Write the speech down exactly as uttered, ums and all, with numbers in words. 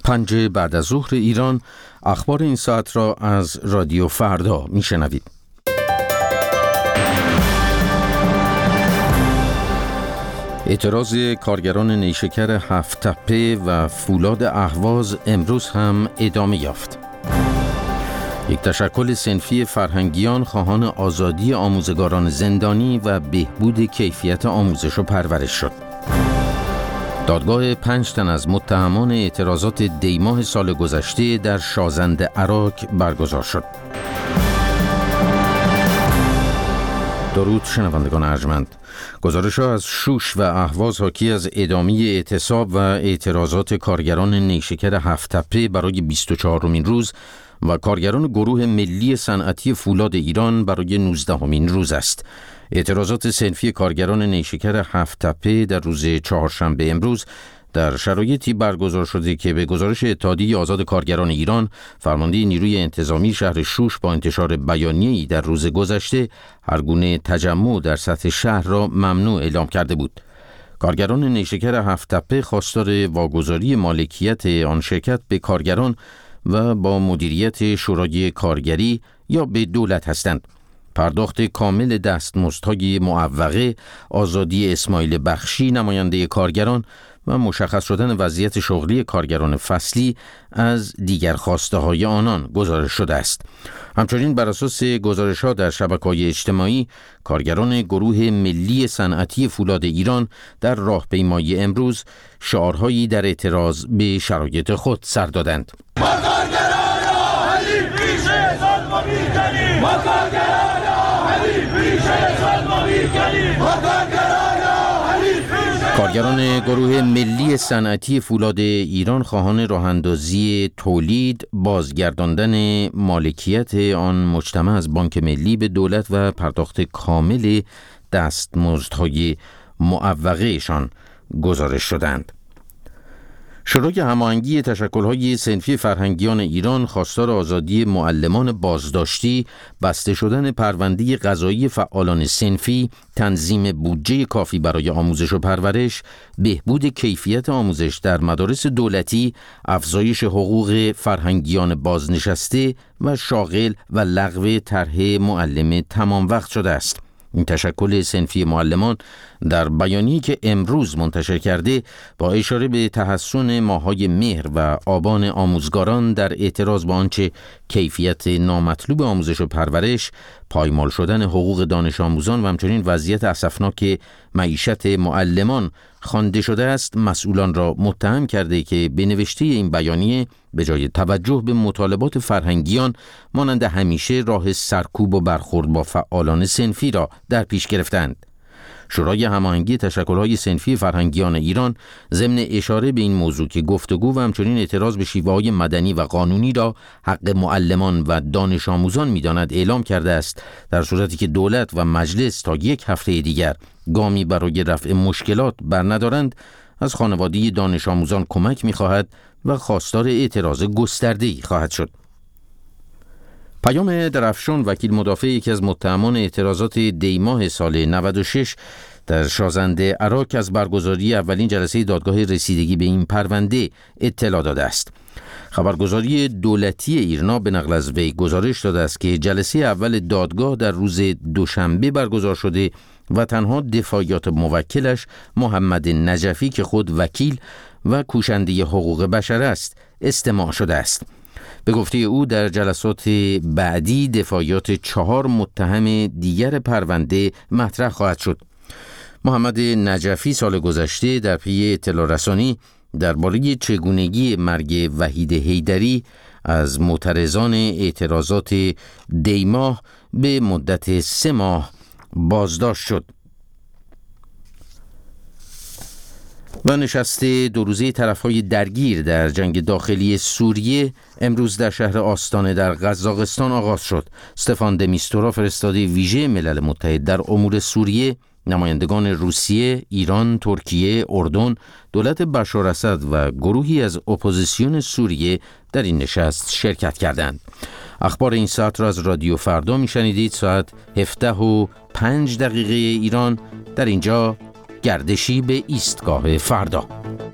پنج بعد از ظهر ایران، اخبار این ساعت را از رادیو فردا میشنوید. اعتراض کارگران نیشکر هفت تپه و فولاد اهواز امروز هم ادامه یافت. یک تشکل صنفی فرهنگیان خواهان آزادی آموزگاران زندانی و بهبود کیفیت آموزش و پرورش شد. دادگاه پنج تن از متهمان اعتراضات دیماه سال گذشته در شازند اراک برگزار شد. درود شنوندگان ارجمند. گزارش‌ها از شوش و اهواز حاکی از ادامه اعتصاب و اعتراضات کارگران نیشکر هفت تپه برای بیست و چهارمین روز و کارگران گروه ملی صنعتی فولاد ایران برای نوزدهمین روز است. اعتراضات صنفی کارگران نیشکر هفت تپه در روز چهارشنبه امروز در شرایطی برگزار شده که به گزارش اتحادیه آزاد کارگران ایران، فرمانده نیروی انتظامی شهر شوش با انتشار بیانیه‌ای در روز گذشته هر گونه تجمع در سطح شهر را ممنوع اعلام کرده بود. کارگران نیشکر هفت تپه خواستار واگذاری مالکیت آن شرکت به کارگران و با مدیریت شورای کارگری یا به دولت هستند. پرداخت کامل دستمزدهای معوقه، آزادی اسماعیل بخشی نماینده کارگران و مشخص شدن وضعیت شغلی کارگران فصلی از دیگر خواسته های آنان گزارش شده است. همچنین بر اساس گزارش ها در شبکه‌های اجتماعی، کارگران گروه ملی صنعتی فولاد ایران در راهپیمایی امروز شعارهایی در اعتراض به شرایط خود سر دادند. ما کارگران علی پیشه ظلم می‌کنیم، ما کارگران علی پیشه ظلم می‌کنیم، ما کارگران کارگران گروه ملی صنعتی فولاد ایران خواهان راه‌اندازی تولید، بازگرداندن مالکیت آن مجتمع از بانک ملی به دولت و پرداخت کامل دستمزدهای معوقه‌شان گزارش شدند. شورای هماهنگی تشکل‌های صنفی فرهنگیان ایران خواستار آزادی معلمان بازداشتی، بسته شدن پرونده قضایی فعالان صنفی، تنظیم بودجه کافی برای آموزش و پرورش، بهبود کیفیت آموزش در مدارس دولتی، افزایش حقوق فرهنگیان بازنشسته و شاغل و لغو طرح معلم تمام وقت شده است. این تشکل صنفی معلمان در بیانیه‌ای که امروز منتشر کرده با اشاره به تحسن ماه‌های مهر و آبان آموزگاران در اعتراض با آنچه کیفیت نامطلوب آموزش و پرورش، پایمال شدن حقوق دانش آموزان و همچنین وضعیت اسفناک معیشت معلمان خوانده شده است، مسئولان را متهم کرده که به نوشته این بیانیه به جای توجه به مطالبات فرهنگیان مانند همیشه راه سرکوب و برخورد با فعالان صنفی را در پیش گرفتند. شورای هماهنگی تشکل‌های صنفی فرهنگیان ایران ضمن اشاره به این موضوع که گفتگو و همچنین اعتراض به شیوه‌های مدنی و قانونی را حق معلمان و دانش آموزان می‌داند اعلام کرده است، در صورتی که دولت و مجلس تا یک هفته دیگر گامی برای رفع مشکلات برندارند، از خانواده دانش آموزان کمک می‌خواهد و خواستار اعتراض گسترده‌ای خواهد شد. پیام درفشان، وکیل مدافع یکی از متهمان اعتراضات دیماه سال نود و شش در شازند اراک، از برگزاری اولین جلسه دادگاه رسیدگی به این پرونده اطلاع داده است. خبرگزاری دولتی ایرنا به نقل از وی گزارش داده است که جلسه اول دادگاه در روز دوشنبه برگزار شده و تنها دفاعیات موکلش محمد نجفی که خود وکیل و کوشنده حقوق بشر است استماع شده است. به گفته او در جلسات بعدی دفاعیات چهار متهم دیگر پرونده مطرح خواهد شد. محمد نجفی سال گذشته در پی اطلاع رسانی درباره چگونگی مرگ وحید حیدری از معترضان اعتراضات دیماه به مدت سه ماه بازداشت شد. و نشست دو روزه طرف‌های درگیر در جنگ داخلی سوریه امروز در شهر آستانه در قزاقستان آغاز شد. استفان د میستورا، فرستاده ویژه ملل متحد در امور سوریه، نمایندگان روسیه، ایران، ترکیه، اردن، دولت بشار اسد و گروهی از اپوزیسیون سوریه در این نشست شرکت کردند. اخبار این ساعت را از رادیو فردا میشنیدید. ساعت هفده و پنج دقیقه ایران. در اینجا گردشی به ایستگاه فردا.